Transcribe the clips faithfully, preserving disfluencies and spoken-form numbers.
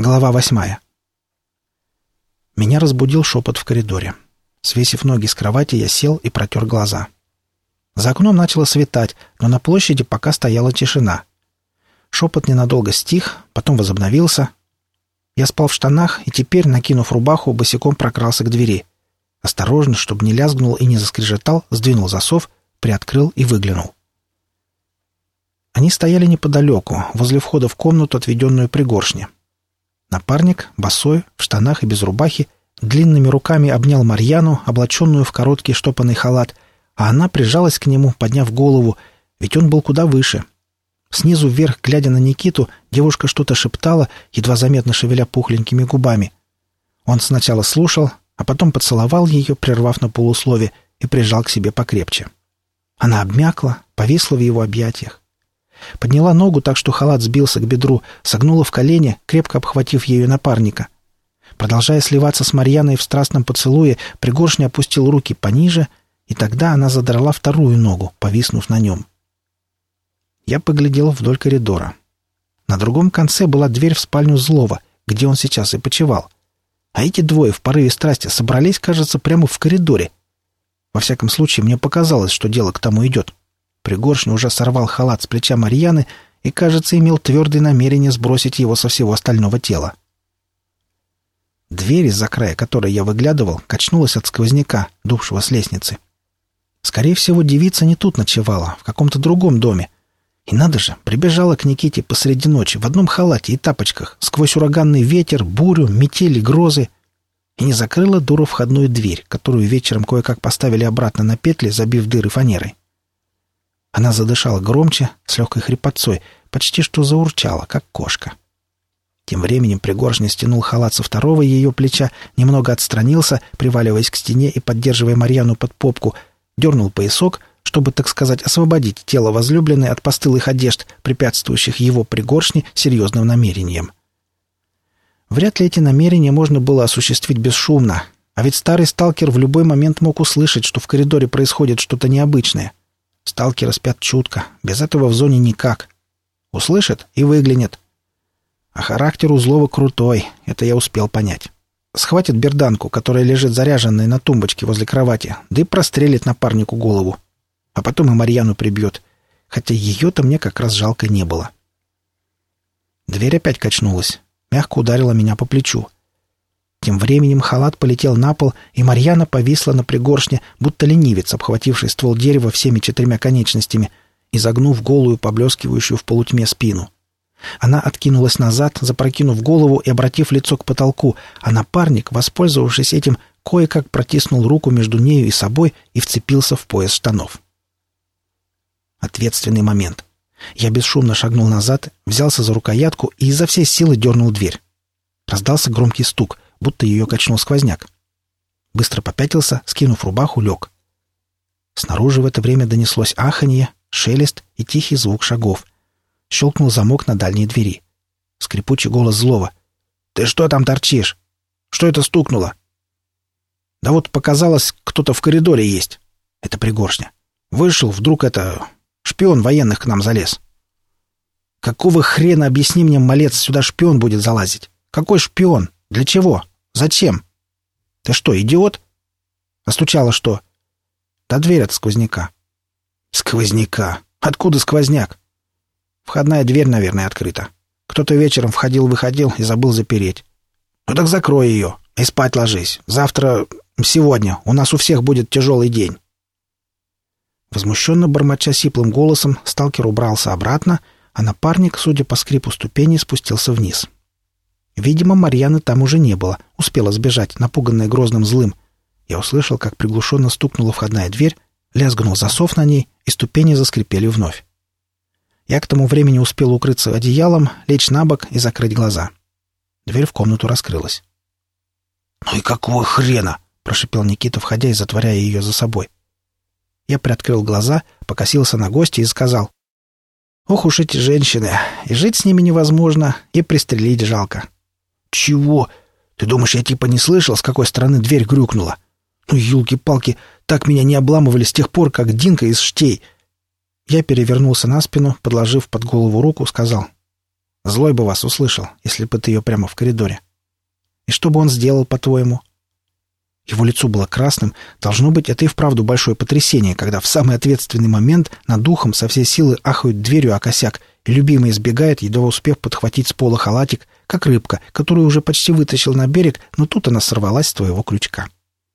Глава восьмая. Меня разбудил шепот в коридоре. Свесив ноги с кровати, я сел и протер глаза. За окном начало светать, но на площади пока стояла тишина. Шепот ненадолго стих, потом возобновился. Я спал в штанах и теперь, накинув рубаху, босиком прокрался к двери. Осторожно, чтобы не лязгнул и не заскрежетал, сдвинул засов, приоткрыл и выглянул. Они стояли неподалеку, возле входа в комнату, отведенную Пригоршне. Напарник, босой, в штанах и без рубахи, длинными руками обнял Марьяну, облаченную в короткий штопанный халат, а она прижалась к нему, подняв голову, ведь он был куда выше. Снизу вверх, глядя на Никиту, девушка что-то шептала, едва заметно шевеля пухленькими губами. Он сначала слушал, а потом поцеловал ее, прервав на полуслове, и прижал к себе покрепче. Она обмякла, повисла в его объятиях. Подняла ногу так, что халат сбился к бедру, согнула в колени, крепко обхватив ее напарника. Продолжая сливаться с Марьяной в страстном поцелуе, Пригоршня опустил руки пониже, и тогда она задрала вторую ногу, повиснув на нем. Я поглядел вдоль коридора. На другом конце была дверь в спальню Злова, где он сейчас и почивал. А эти двое в порыве страсти собрались, кажется, прямо в коридоре. Во всяком случае, мне показалось, что дело к тому идет. Пригоршня уже сорвал халат с плеча Марьяны и, кажется, имел твердое намерение сбросить его со всего остального тела. Дверь, из-за края которой я выглядывал, качнулась от сквозняка, дувшего с лестницы. Скорее всего, девица не тут ночевала, в каком-то другом доме. И надо же, прибежала к Никите посреди ночи в одном халате и тапочках, сквозь ураганный ветер, бурю, метели, грозы, и не закрыла дура входную дверь, которую вечером кое-как поставили обратно на петли, забив дыры фанерой. Она задышала громче, с легкой хрипотцой, почти что заурчала, как кошка. Тем временем Пригоршня стянул халат со второго ее плеча, немного отстранился, приваливаясь к стене и поддерживая Марьяну под попку, дернул поясок, чтобы, так сказать, освободить тело возлюбленной от постылых одежд, препятствующих его Пригоршне серьезным намерениям. Вряд ли эти намерения можно было осуществить бесшумно, а ведь старый сталкер в любой момент мог услышать, что в коридоре происходит что-то необычное. Сталкеры спят чутко, без этого в зоне никак. Услышит и выглянет. А характер у Злова крутой, это я успел понять. Схватит берданку, которая лежит заряженной на тумбочке возле кровати, да и прострелит напарнику голову. А потом и Марьяну прибьет, хотя ее-то мне как раз жалко не было. Дверь опять качнулась, мягко ударила меня по плечу. Тем временем халат полетел на пол, и Марьяна повисла на Пригоршне, будто ленивец, обхвативший ствол дерева всеми четырьмя конечностями, изогнув голую, поблескивающую в полутьме спину. Она откинулась назад, запрокинув голову и обратив лицо к потолку, а напарник, воспользовавшись этим, кое-как протиснул руку между нею и собой и вцепился в пояс штанов. Ответственный момент. Я бесшумно шагнул назад, взялся за рукоятку и изо всей силы дернул дверь. Раздался громкий стук, будто ее качнул сквозняк. Быстро попятился, скинув рубаху, лег. Снаружи в это время донеслось аханье, шелест и тихий звук шагов. Щелкнул замок на дальней двери. Скрипучий голос Злова. «Ты что там торчишь? Что это стукнуло?» «Да вот показалось, кто-то в коридоре есть». Это Пригоршня. «Вышел, вдруг это... шпион военных к нам залез». «Какого хрена, объясни мне, малец, сюда шпион будет залазить? Какой шпион? Для чего? Зачем? Ты что, идиот? А стучало что? Да дверь от сквозняка». «Сквозняка? Откуда сквозняк?» «Входная дверь, наверное, открыта. Кто-то вечером входил-выходил и забыл запереть. Ну так закрой ее и спать ложись. Завтра... сегодня у нас у всех будет тяжелый день». Возмущенно бормоча сиплым голосом, сталкер убрался обратно, а напарник, судя по скрипу ступеней, спустился вниз. Видимо, Марьяны там уже не было, успела сбежать, напуганная грозным злым. Я услышал, как приглушенно стукнула входная дверь, лязгнул засов на ней, и ступени заскрипели вновь. Я к тому времени успел укрыться одеялом, лечь на бок и закрыть глаза. Дверь в комнату раскрылась. «Ну и какого хрена?» — прошипел Никита, входя и затворяя ее за собой. Я приоткрыл глаза, покосился на гостя и сказал: «Ох уж эти женщины! И жить с ними невозможно, и пристрелить жалко». «Чего? Ты думаешь, я типа не слышал, с какой стороны дверь грюкнула? Ну, елки-палки, так меня не обламывали с тех пор, как Динка из Штей». Я перевернулся на спину, подложив под голову руку, сказал: Злой бы вас услышал, если бы ты ее прямо в коридоре. И что бы он сделал, по-твоему?» Его лицо было красным. Должно быть, это и вправду большое потрясение, когда в самый ответственный момент над ухом со всей силы ахают дверью о косяк, и любимый избегает, едва успев подхватить с пола халатик, как рыбка, которую уже почти вытащил на берег, но тут она сорвалась с твоего крючка.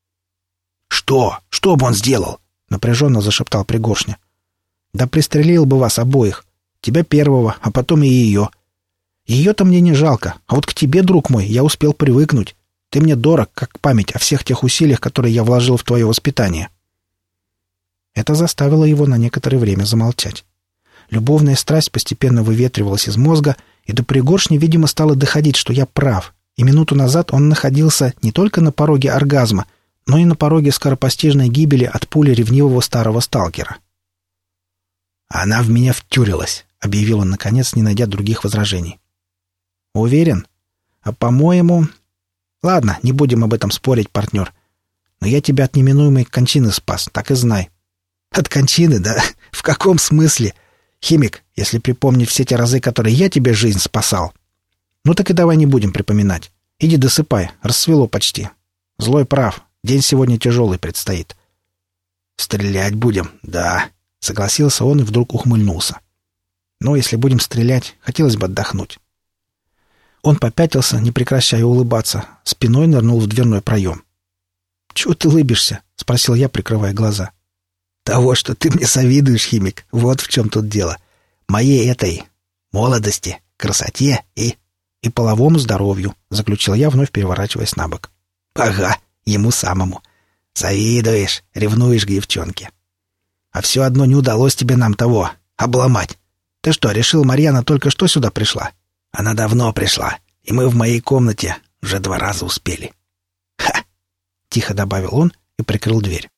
«Что? Что бы он сделал?» — напряженно зашептал Пригоршня. «Да пристрелил бы вас обоих. Тебя первого, а потом и ее. Ее-то мне не жалко, а вот к тебе, друг мой, я успел привыкнуть. Ты мне дорог, как память о всех тех усилиях, которые я вложил в твое воспитание». Это заставило его на некоторое время замолчать. Любовная страсть постепенно выветривалась из мозга, и до Пригоршни, видимо, стало доходить, что я прав, и минуту назад он находился не только на пороге оргазма, но и на пороге скоропостижной гибели от пули ревнивого старого сталкера. «Она в меня втюрилась», — объявил он, наконец, не найдя других возражений. «Уверен? А по-моему...» «Ладно, не будем об этом спорить, партнер. Но я тебя от неминуемой кончины спас, так и знай». «От кончины, да? В каком смысле? Химик, если припомнить все те разы, которые я тебе жизнь спасал...» «Ну так и давай не будем припоминать. Иди досыпай, рассвело почти. Злой прав, день сегодня тяжелый предстоит». «Стрелять будем, да», — согласился он и вдруг ухмыльнулся. «Но если будем стрелять, хотелось бы отдохнуть». Он попятился, не прекращая улыбаться, спиной нырнул в дверной проем. «Чего ты улыбишься?» — спросил я, прикрывая глаза. «Того, что ты мне завидуешь, химик, вот в чем тут дело. Моей этой молодости, красоте и... и половому здоровью», — заключил я, вновь переворачиваясь на бок. «Ага, ему самому. Завидуешь, ревнуешь к девчонке. А все одно не удалось тебе нам того обломать. Ты что, решил, Марьяна только что сюда пришла? Она давно пришла, и мы в моей комнате уже два раза успели. Ха!» — тихо добавил он и прикрыл дверь.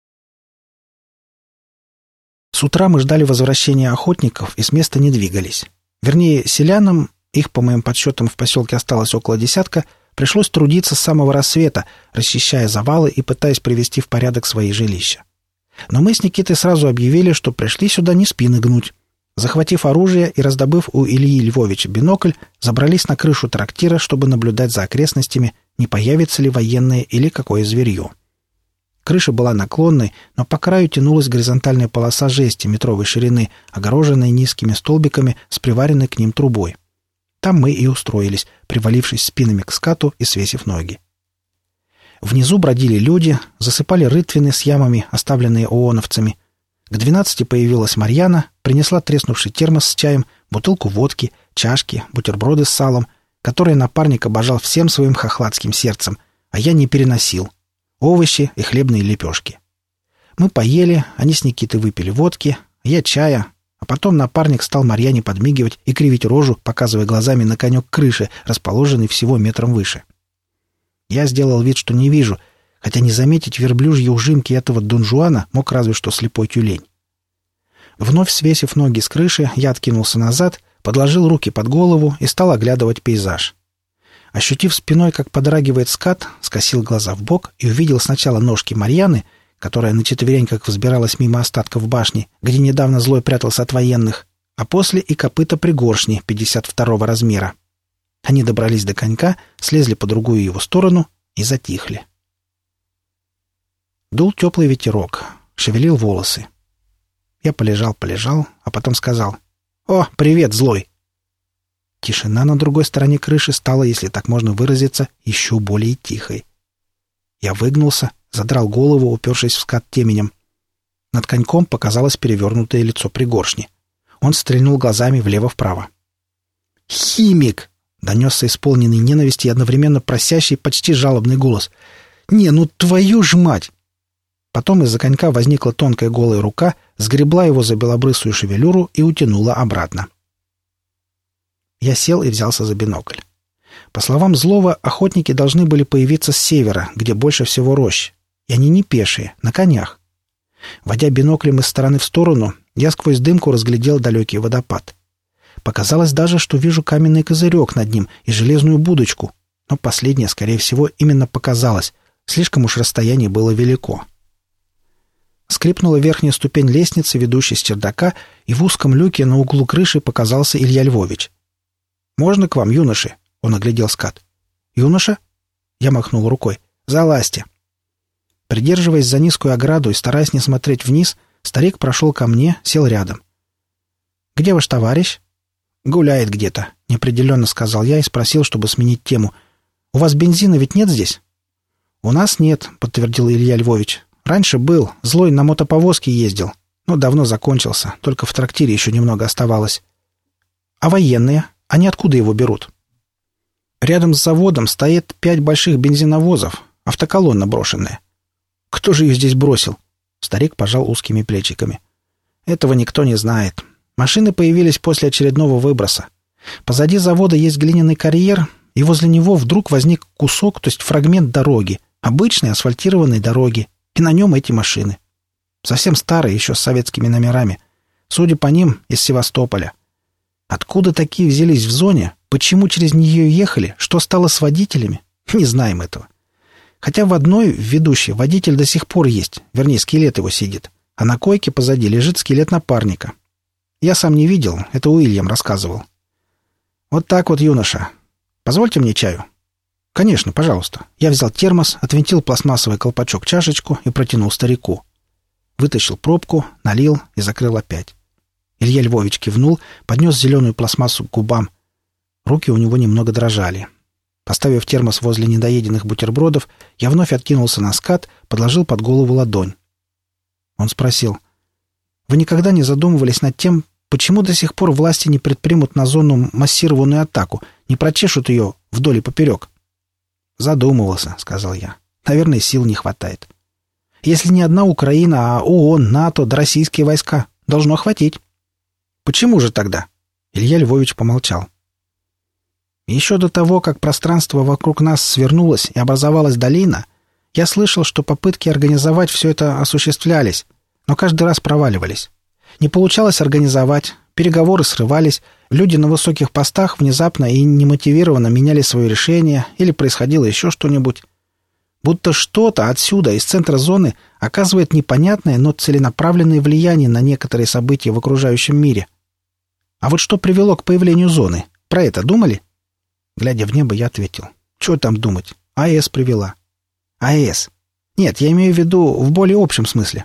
С утра мы ждали возвращения охотников и с места не двигались. Вернее, селянам, их, по моим подсчетам, в поселке осталось около десятка, пришлось трудиться с самого рассвета, расчищая завалы и пытаясь привести в порядок свои жилища. Но мы с Никитой сразу объявили, что пришли сюда не спины гнуть. Захватив оружие и раздобыв у Ильи Львовича бинокль, забрались на крышу трактира, чтобы наблюдать за окрестностями, не появится ли военное или какое зверье. Крыша была наклонной, но по краю тянулась горизонтальная полоса жести метровой ширины, огороженная низкими столбиками с приваренной к ним трубой. Там мы и устроились, привалившись спинами к скату и свесив ноги. Внизу бродили люди, засыпали рытвины с ямами, оставленные ооновцами. К двенадцати появилась Марьяна, принесла треснувший термос с чаем, бутылку водки, чашки, бутерброды с салом, которые напарник обожал всем своим хохладским сердцем, а я не переносил. Овощи и хлебные лепешки. Мы поели, они с Никитой выпили водки, я чая, а потом напарник стал Марьяне подмигивать и кривить рожу, показывая глазами на конек крыши, расположенный всего метром выше. Я сделал вид, что не вижу, хотя не заметить верблюжьи ужимки этого донжуана мог разве что слепой тюлень. Вновь свесив ноги с крыши, я откинулся назад, подложил руки под голову и стал оглядывать пейзаж. Ощутив спиной, как подрагивает скат, скосил глаза в бок и увидел сначала ножки Марьяны, которая на четвереньках взбиралась мимо остатков башни, где недавно Злой прятался от военных, а после и копыта Пригоршни пятьдесят второго размера. Они добрались до конька, слезли по другую его сторону и затихли. Дул теплый ветерок, шевелил волосы. Я полежал-полежал, а потом сказал: «О, привет, Злой!» Тишина на другой стороне крыши стала, если так можно выразиться, еще более тихой. Я выгнулся, задрал голову, упершись в скат теменем. Над коньком показалось перевернутое лицо Пригоршни. Он стрельнул глазами влево-вправо. «Химик!» — донесся исполненный ненависти и одновременно просящий, почти жалобный голос. «Не, ну твою ж мать!» Потом из-за конька возникла тонкая голая рука, сгребла его за белобрысую шевелюру и утянула обратно. Я сел и взялся за бинокль. По словам Злого, охотники должны были появиться с севера, где больше всего рощ. И они не пешие, на конях. Водя биноклем из стороны в сторону, я сквозь дымку разглядел далекий водопад. Показалось даже, что вижу каменный козырек над ним и железную будочку, но последнее, скорее всего, именно показалось. Слишком уж расстояние было велико. Скрипнула верхняя ступень лестницы, ведущей с чердака, и в узком люке на углу крыши показался Илья Львович. «Можно к вам, юноши?» — он оглядел скат. «Юноша?» — я махнул рукой. «Залазьте». Придерживаясь за низкую ограду и стараясь не смотреть вниз, старик прошел ко мне, сел рядом. «Где ваш товарищ?» «Гуляет где-то», — неопределенно сказал я и спросил, чтобы сменить тему. «У вас бензина ведь нет здесь?» «У нас нет», — подтвердил Илья Львович. «Раньше был, злой на мотоповозке ездил, но давно закончился, только в трактире еще немного оставалось». «А военные? Они откуда его берут?» «Рядом с заводом стоит пять больших бензиновозов, автоколонна брошенная». «Кто же ее здесь бросил?» Старик пожал узкими плечиками. «Этого никто не знает. Машины появились после очередного выброса. Позади завода есть глиняный карьер, и возле него вдруг возник кусок, то есть фрагмент дороги, обычной асфальтированной дороги, и на нем эти машины. Совсем старые, еще с советскими номерами. Судя по ним, из Севастополя. Откуда такие взялись в зоне, почему через нее ехали, что стало с водителями, не знаем этого. Хотя в одной, в ведущей, водитель до сих пор есть, вернее, скелет его сидит, а на койке позади лежит скелет напарника. Я сам не видел, это Уильям рассказывал. Вот так вот, юноша. Позвольте мне чаю. Конечно, пожалуйста. Я взял термос, отвинтил пластмассовый колпачок чашечку и протянул старику. Вытащил пробку, налил и закрыл опять. Илья Львович кивнул, поднес зеленую пластмассу к губам. Руки у него немного дрожали. Поставив термос возле недоеденных бутербродов, я вновь откинулся на скат, подложил под голову ладонь. Он спросил: «Вы никогда не задумывались над тем, почему до сих пор власти не предпримут на зону массированную атаку, не прочешут ее вдоль и поперек?» «Задумывался», — сказал я. «Наверное, сил не хватает. Если не одна Украина, а ООН, НАТО, да российские войска, должно хватить». «Почему же тогда?» Илья Львович помолчал. «Еще до того, как пространство вокруг нас свернулось и образовалась долина, я слышал, что попытки организовать все это осуществлялись, но каждый раз проваливались. Не получалось организовать, переговоры срывались, люди на высоких постах внезапно и немотивированно меняли свое решение или происходило еще что-нибудь. Будто что-то отсюда, из центра зоны, оказывает непонятное, но целенаправленное влияние на некоторые события в окружающем мире. А вот что привело к появлению зоны? Про это думали?» Глядя в небо, я ответил: «Чего там думать? АЭС привела». «АЭС? Нет, я имею в виду в более общем смысле».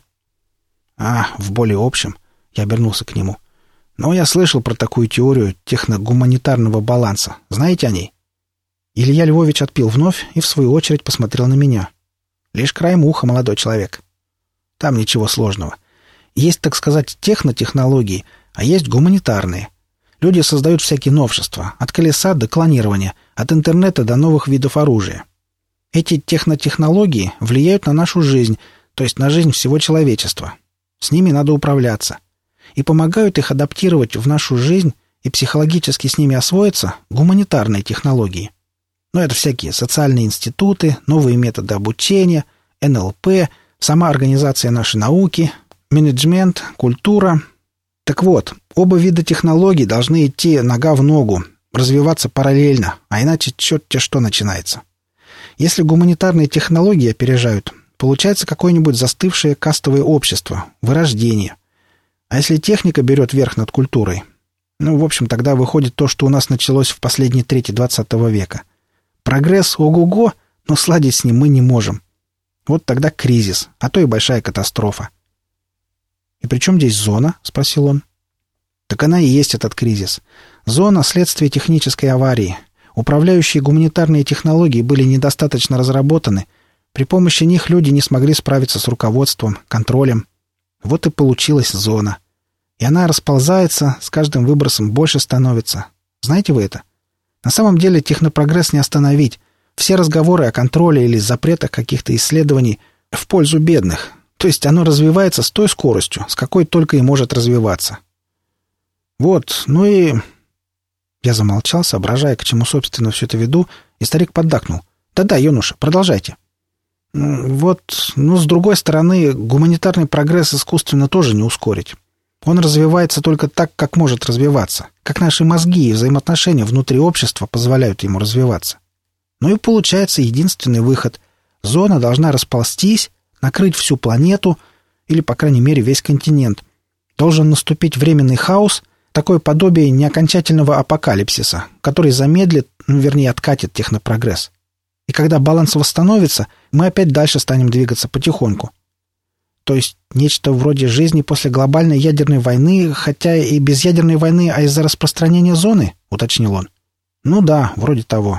«А, в более общем?» Я обернулся к нему. «Но я слышал про такую теорию техногуманитарного баланса. Знаете о ней?» Илья Львович отпил вновь и, в свою очередь, посмотрел на меня. «Лишь краем уха, молодой человек. Там ничего сложного. Есть, так сказать, технотехнологии, а есть гуманитарные. Люди создают всякие новшества, от колеса до клонирования, от интернета до новых видов оружия. Эти технотехнологии влияют на нашу жизнь, то есть на жизнь всего человечества. С ними надо управляться. И помогают их адаптировать в нашу жизнь и психологически с ними освоиться гуманитарные технологии. Но это всякие социальные институты, новые методы обучения, эн эл пэ, сама организация нашей науки, менеджмент, культура. Так вот, оба вида технологий должны идти нога в ногу, развиваться параллельно, а иначе черт-те что начинается. Если гуманитарные технологии опережают, получается какое-нибудь застывшее кастовое общество, вырождение. А если техника берет верх над культурой? Ну, в общем, тогда выходит то, что у нас началось в последней трети двадцатого века. Прогресс ого-го, но сладить с ним мы не можем. Вот тогда кризис, а то и большая катастрофа. «И при чем здесь зона?» — спросил он. «Так она и есть этот кризис. Зона — следствие технической аварии. Управляющие гуманитарные технологии были недостаточно разработаны. При помощи них люди не смогли справиться с руководством, контролем. Вот и получилась зона. И она расползается, с каждым выбросом больше становится. Знаете вы это? На самом деле технопрогресс не остановить. Все разговоры о контроле или запретах каких-то исследований в пользу бедных. То есть оно развивается с той скоростью, с какой только и может развиваться. Вот, ну и...» Я замолчал, соображая, к чему, собственно, все это веду, и старик поддакнул. «Да-да, юноша, продолжайте». «Вот, ну, с другой стороны, гуманитарный прогресс искусственно тоже не ускорить. Он развивается только так, как может развиваться, как наши мозги и взаимоотношения внутри общества позволяют ему развиваться. Ну и получается единственный выход. Зона должна расползтись, накрыть всю планету, или, по крайней мере, весь континент. Должен наступить временный хаос, такое подобие неокончательного апокалипсиса, который замедлит, ну, вернее, откатит технопрогресс. И когда баланс восстановится, мы опять дальше станем двигаться потихоньку. То есть нечто вроде жизни после глобальной ядерной войны, хотя и без ядерной войны, а из-за распространения зоны, уточнил он. Ну да, вроде того.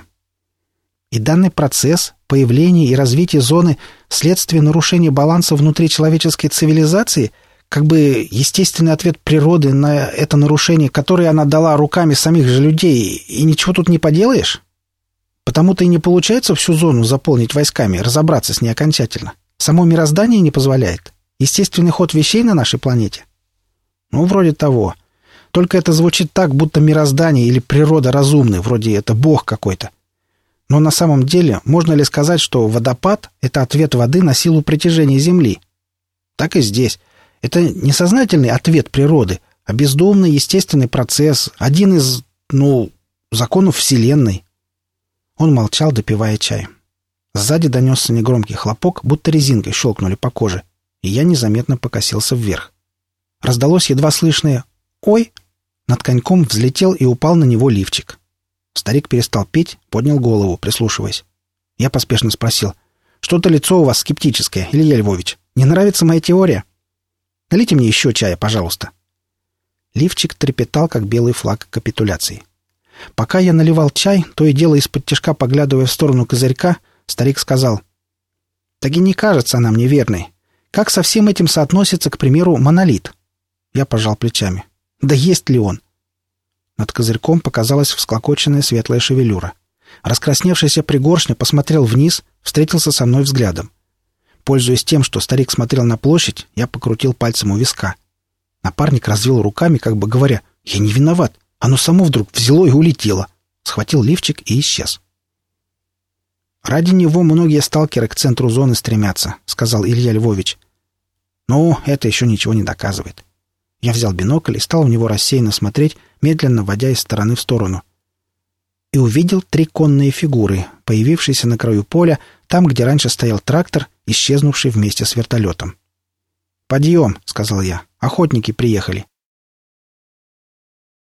И данный процесс, появление и развитие зоны – следствие нарушения баланса внутри человеческой цивилизации, как бы естественный ответ природы на это нарушение, которое она дала руками самих же людей, и ничего тут не поделаешь? Потому-то и не получается всю зону заполнить войсками, разобраться с ней окончательно. Само мироздание не позволяет. Естественный ход вещей на нашей планете? Ну, вроде того. Только это звучит так, будто мироздание или природа разумны, вроде это бог какой-то. Но на самом деле, можно ли сказать, что водопад — это ответ воды на силу притяжения Земли? Так и здесь. Это не сознательный ответ природы, а бездумный естественный процесс, один из, ну, законов Вселенной. Он молчал, допивая чай. Сзади донесся негромкий хлопок, будто резинкой щелкнули по коже, и я незаметно покосился вверх. Раздалось едва слышное «Ой!». Над коньком взлетел и упал на него лифчик. Старик перестал петь, поднял голову, прислушиваясь. Я поспешно спросил: «Что-то лицо у вас скептическое, Илья Львович. Не нравится моя теория? Налейте мне еще чая, пожалуйста». Лифчик трепетал, как белый флаг капитуляции. Пока я наливал чай, то и дело из-под тишка поглядывая в сторону козырька, старик сказал: «Так и не кажется она мне верной. Как со всем этим соотносится, к примеру, монолит?» Я пожал плечами. «Да есть ли он?» Над козырьком показалась всклокоченная светлая шевелюра. Раскрасневшийся пригоршня посмотрел вниз, встретился со мной взглядом. Пользуясь тем, что старик смотрел на площадь, я покрутил пальцем у виска. Напарник развел руками, как бы говоря: «Я не виноват. Оно само вдруг взяло и улетело». Схватил лифчик и исчез. «Ради него многие сталкеры к центру зоны стремятся», — сказал Илья Львович. «Ну, это еще ничего не доказывает». Я взял бинокль и стал в него рассеянно смотреть, медленно водя из стороны в сторону. И увидел три конные фигуры, появившиеся на краю поля, там, где раньше стоял трактор, исчезнувший вместе с вертолетом. «Подъем», — сказал я, — «охотники приехали».